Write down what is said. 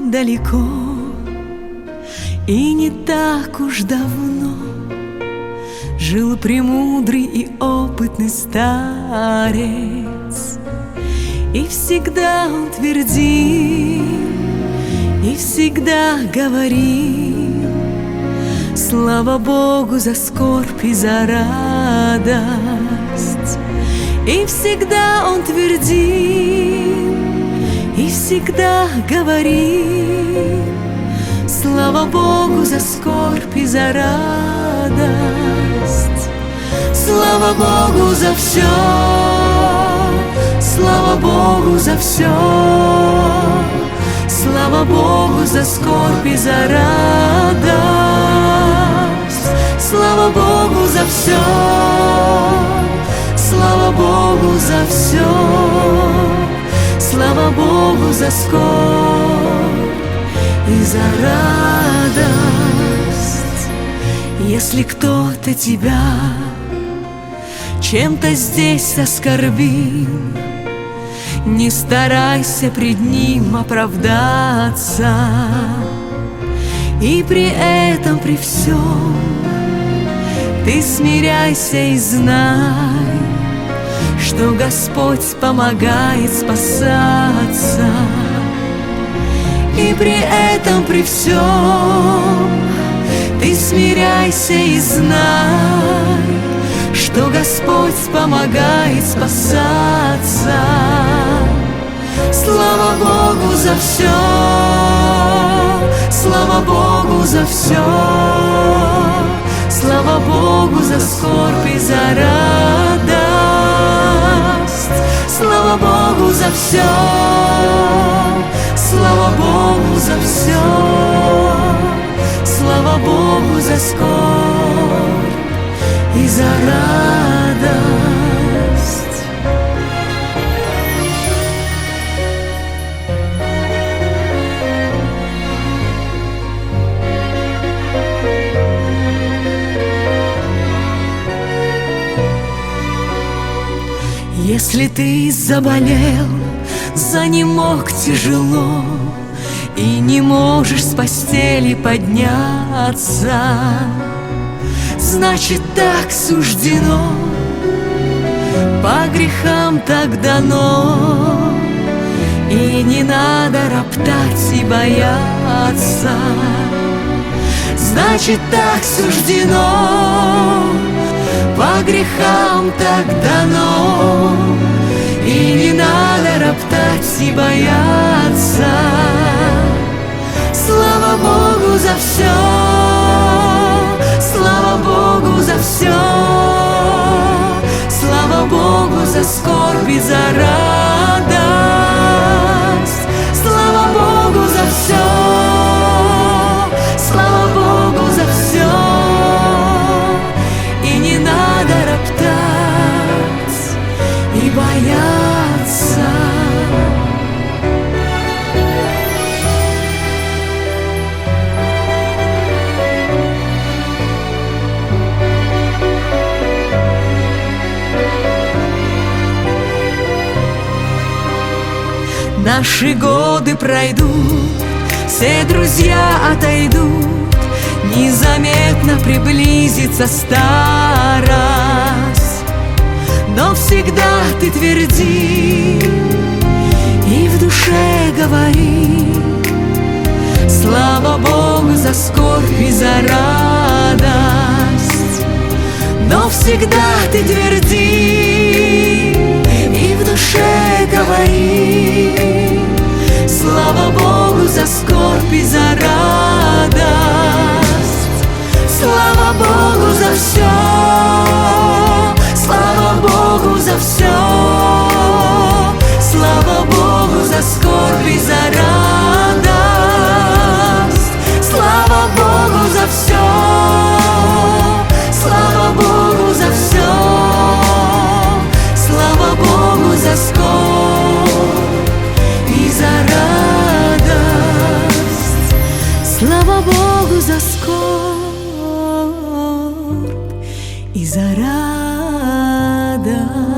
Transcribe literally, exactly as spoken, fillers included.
очень далеко, и не так уж давно жил премудрый и опытный старец. И всегда он твердил, и всегда говорил: слава Богу за скорбь и за радость. И всегда он твердил, и всегда говорил: слава Богу за скорбь и за радость. Слава Богу за все, слава Богу за все, слава Богу за скорбь и за радость. Слава Богу за все, слава Богу за все, слава Богу за скорбь и за радость. Если кто-то тебя чем-то здесь оскорбил, не старайся пред ним оправдаться, и при этом, при всем ты смиряйся и знай, что Господь помогает спасаться. И при этом, при всем ты смиряйся и знай, что Господь помогает спасаться. Слава Богу за все, слава Богу за все, слава Богу за скорбь и за радость. Слава Богу за все, слава Богу за все, слава Богу за скорбь и за радость. Если ты заболел, занемог тяжело и не можешь с постели подняться, значит, так суждено, по грехам так дано, и не надо роптать и бояться. Значит, так суждено, по грехам так дано, и не надо роптать и бояться. Слава Богу за все, слава Богу за все, слава Богу за скорбь и за радость. Слава Богу за все, слава Богу за все, и не надо роптать и бояться. Наши годы пройдут, все друзья отойдут, незаметно приблизится старость. Но всегда ты тверди и в душе говори: слава Богу за скорбь и за радость. Но всегда ты тверди и в душе говори: слава Богу за скорбь и за радость. Слава Богу за все, слава Богу за все, слава Богу за скорбь и за радость. Слава Богу за все, слава Богу за все, слава Богу за скорбь и за радость. Слава Богу за скорбь и за радость.